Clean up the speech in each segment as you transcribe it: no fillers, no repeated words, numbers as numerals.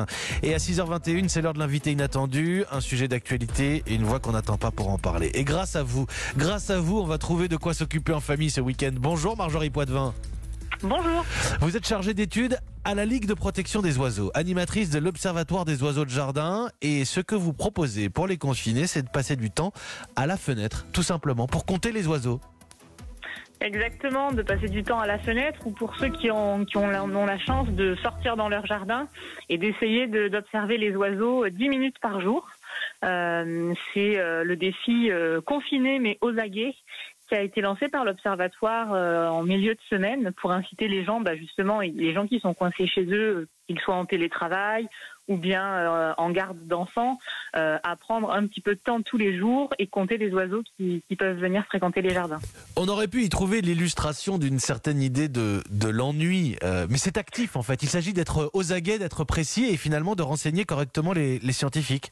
matin. Et à 6h21, c'est l'heure de l'invité inattendu, un sujet d'actualité et une voix qu'on n'attend pas pour en parler. Et grâce à vous, on va trouver de quoi s'occuper en famille ce week-end. Bonjour Marjorie Poitvin. Bonjour. Vous êtes chargée d'études à la Ligue de protection des oiseaux, animatrice de l'Observatoire des oiseaux de jardin. Et ce que vous proposez pour les confiner, c'est de passer du temps à la fenêtre, tout simplement, pour compter les oiseaux. Exactement, de passer du temps à la fenêtre ou pour ceux qui ont la chance de sortir dans leur jardin et d'essayer d'observer les oiseaux 10 minutes par jour. C'est le défi confiné mais aux aguets qui a été lancé par l'Observatoire en milieu de semaine pour inciter les gens, justement, les gens qui sont coincés chez eux, qu'ils soient en télétravail ou bien en garde d'enfants, à prendre un petit peu de temps tous les jours et compter les oiseaux qui peuvent venir fréquenter les jardins. On aurait pu y trouver l'illustration d'une certaine idée de l'ennui, mais c'est actif en fait. Il s'agit d'être aux aguets, d'être précis et finalement de renseigner correctement les scientifiques.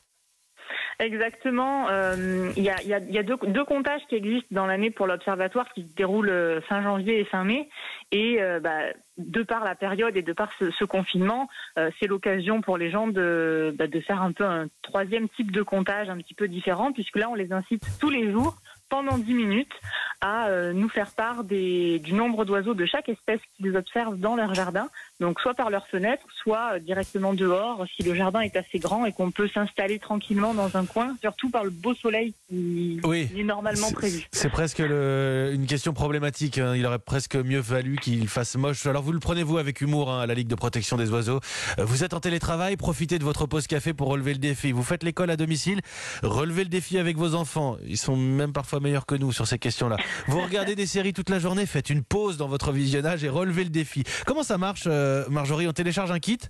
Exactement. Il y a deux comptages qui existent dans l'année pour l'Observatoire qui se déroulent fin janvier et fin mai. Et de par la période et de par ce confinement, c'est l'occasion pour les gens de faire un peu un troisième type de comptage un petit peu différent, puisque là, on les incite tous les jours, pendant 10 minutes, à nous faire part du nombre d'oiseaux de chaque espèce qu'ils observent dans leur jardin. Donc soit par leur fenêtre, soit directement dehors, si le jardin est assez grand et qu'on peut s'installer tranquillement dans un coin, surtout par le beau soleil qui est normalement prévu. C'est presque une question problématique. Il aurait presque mieux fallu qu'il fasse moche. Alors vous le prenez-vous avec humour à la Ligue de protection des oiseaux. Vous êtes en télétravail, profitez de votre pause café pour relever le défi. Vous faites l'école à domicile, relevez le défi avec vos enfants. Ils sont même parfois meilleurs que nous sur ces questions-là. Vous regardez des séries toute la journée, faites une pause dans votre visionnage et relevez le défi. Comment ça marche, Marjorie? On télécharge un kit?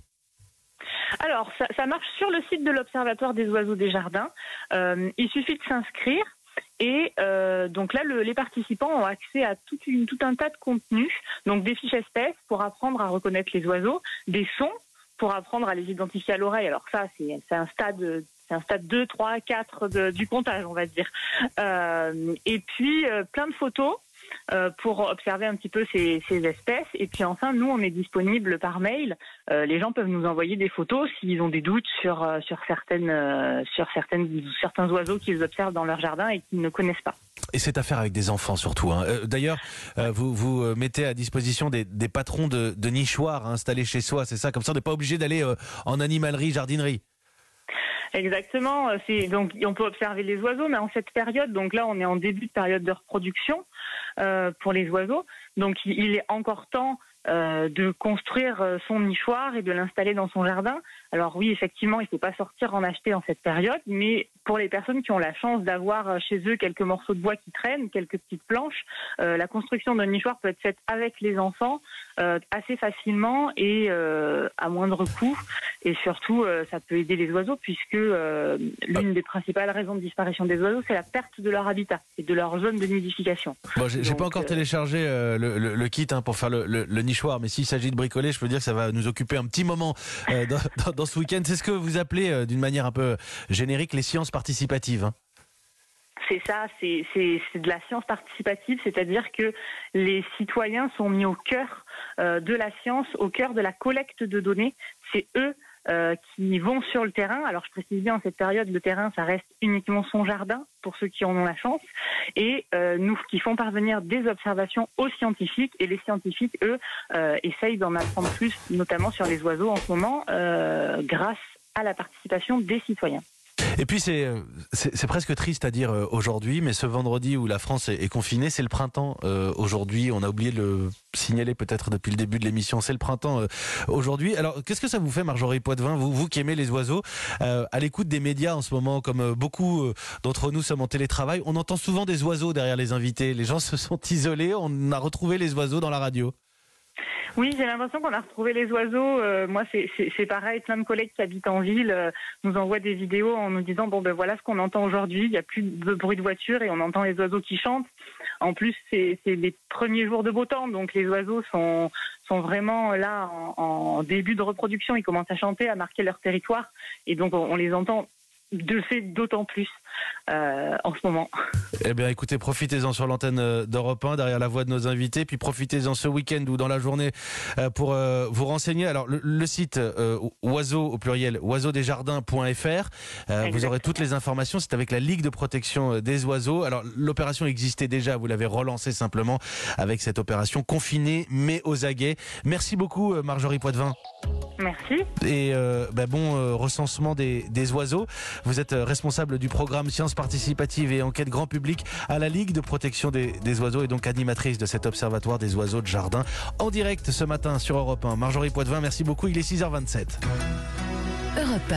Alors, ça marche sur le site de l'Observatoire des oiseaux des jardins. Il suffit de s'inscrire. Et donc là, les participants ont accès à tout un tas de contenus, donc des fiches espèces pour apprendre à reconnaître les oiseaux, des sons pour apprendre à les identifier à l'oreille. Alors ça, c'est un stade 2, 3, 4 du comptage, on va dire. Et puis plein de photos pour observer un petit peu ces espèces. Et puis enfin, nous, on est disponible par mail. Les gens peuvent nous envoyer des photos s'ils ont des doutes sur certains oiseaux qu'ils observent dans leur jardin et qu'ils ne connaissent pas. Et c'est à faire avec des enfants surtout. D'ailleurs, vous mettez à disposition des patrons de nichoirs installés chez soi, c'est ça? Comme ça, on n'est pas obligé d'aller en animalerie, jardinerie. Exactement. Donc on peut observer les oiseaux, mais en cette période, donc là on est en début de période de reproduction pour les oiseaux. Donc il est encore temps de construire son nichoir et de l'installer dans son jardin. Alors oui, effectivement, il ne faut pas sortir en acheter en cette période, mais pour les personnes qui ont la chance d'avoir chez eux quelques morceaux de bois qui traînent, quelques petites planches, la construction d'un nichoir peut être faite avec les enfants assez facilement et à moindre coût. Et surtout, ça peut aider les oiseaux puisque l'une des principales raisons de disparition des oiseaux, c'est la perte de leur habitat et de leur zone de nidification. Bon, j'ai pas encore téléchargé le kit pour faire le nichoir, mais s'il s'agit de bricoler, je peux dire que ça va nous occuper un petit moment dans ce week-end. C'est ce que vous appelez d'une manière un peu générique les sciences participatives. C'est ça, c'est de la science participative, c'est-à-dire que les citoyens sont mis au cœur de la science, au cœur de la collecte de données. C'est eux qui vont sur le terrain. Alors je précise bien, en cette période, le terrain, ça reste uniquement son jardin, pour ceux qui en ont la chance, et nous qui font parvenir des observations aux scientifiques, et les scientifiques, eux, essayent d'en apprendre plus, notamment sur les oiseaux en ce moment, grâce à la participation des citoyens. Et puis c'est presque triste à dire aujourd'hui, mais ce vendredi où la France est confinée, c'est le printemps aujourd'hui. On a oublié de le signaler peut-être depuis le début de l'émission. C'est le printemps aujourd'hui. Alors qu'est-ce que ça vous fait, Marjorie Poitvin, vous qui aimez les oiseaux, à l'écoute des médias en ce moment, comme beaucoup d'entre nous sommes en télétravail, on entend souvent des oiseaux derrière les invités. Les gens se sont isolés, on a retrouvé les oiseaux dans la radio. Oui, j'ai l'impression qu'on a retrouvé les oiseaux. Moi, c'est pareil. Plein de collègues qui habitent en ville nous envoient des vidéos en nous disant voilà ce qu'on entend aujourd'hui. Il n'y a plus de bruit de voiture et on entend les oiseaux qui chantent. En plus, c'est les premiers jours de beau temps, donc les oiseaux sont vraiment là en début de reproduction. Ils commencent à chanter, à marquer leur territoire, et donc on les entend de fait d'autant plus. en ce moment. Eh bien, écoutez, profitez-en sur l'antenne d'Europe 1, derrière la voix de nos invités, puis profitez-en ce week-end ou dans la journée pour vous renseigner. Alors, le site oiseau au pluriel, oiseaudesjardins.fr, vous aurez toutes les informations. C'est avec la Ligue de protection des oiseaux. Alors, l'opération existait déjà, vous l'avez relancée simplement avec cette opération confinée mais aux aguets. Merci beaucoup, Marjorie Poitvin. Merci. Et bon recensement des oiseaux. Vous êtes responsable du programme Sciences participatives et enquête grand public à la Ligue de protection des oiseaux et donc animatrice de cet observatoire des oiseaux de jardin en direct ce matin sur Europe 1. Marjorie Poitvin, merci beaucoup. Il est 6h27. Europe 1.